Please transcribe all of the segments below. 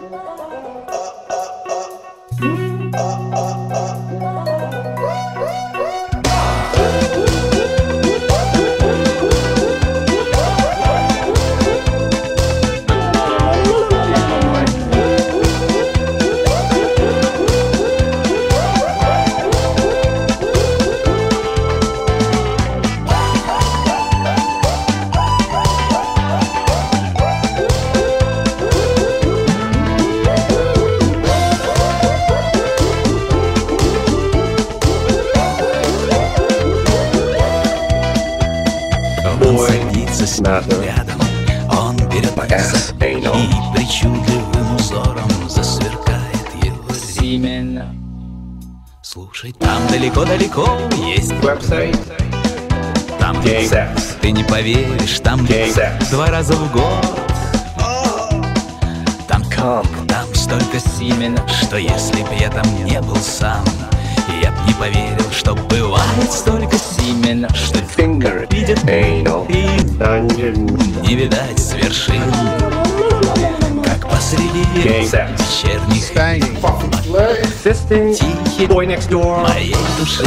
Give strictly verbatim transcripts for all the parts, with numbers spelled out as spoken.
Рядом он берет пакет и причудливым узором засверкает его семя. Слушай, там далеко-далеко есть Website. там Gay секс. Ты не поверишь, там Gay sex. два раза в год. Там Come. там столько семен, что если б я там не был сам, я б не поверил, что бывает столько семен, что Finger. видит Anal. и Dungeon. не видать с вершин, как посреди Gay sex. вечерних Banging. Fisting. тихих Boy next door. моей души.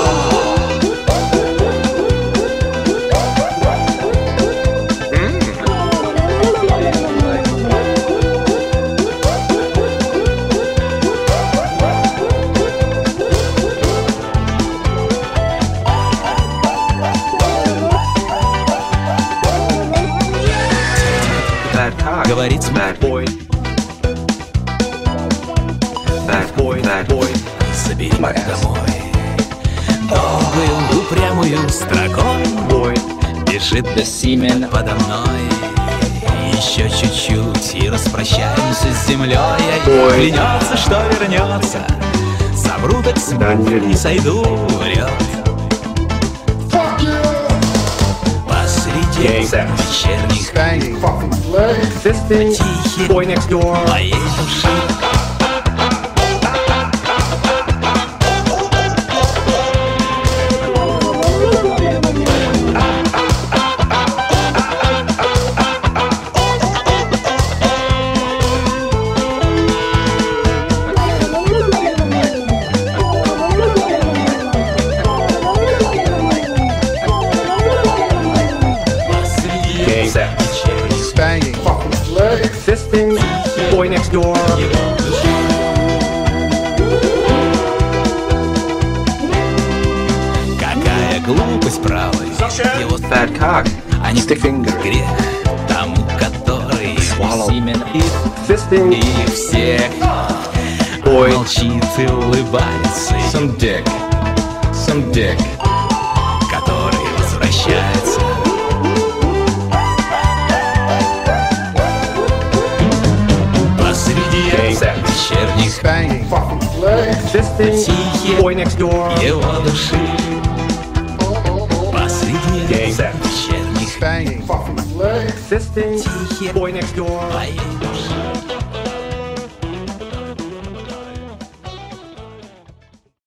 Bad cock. Говорит Bad boy. Bad boy. Bad boy. забери My ass. домой. Долгую упрямую строкой Boy. бежит до семен подо мной. Еще чуть-чуть и распрощаемся с землей. Ой. Клянется, что вернется. Совру так Dungeon. и сойду в лед. Посреди Gay sex. вечерних Banging. Fisting. тихих Boy next door. моей души. Gay sex. Banging. Fisting. Boy next door. Какая глупость, правой. Его Bad cock. а не Stick finger. грех тому, который Swallow. семен и, Fisting. и всех Boy. молчит и улыбается, и Some dick. Some dick. который возвращается. Посреди Gay sex. вечерних Banging. Fisting. тихих Boy next door. его души. Посреди Gay sex. вечерних Banging. Fisting. тихих Boy next door. моей души.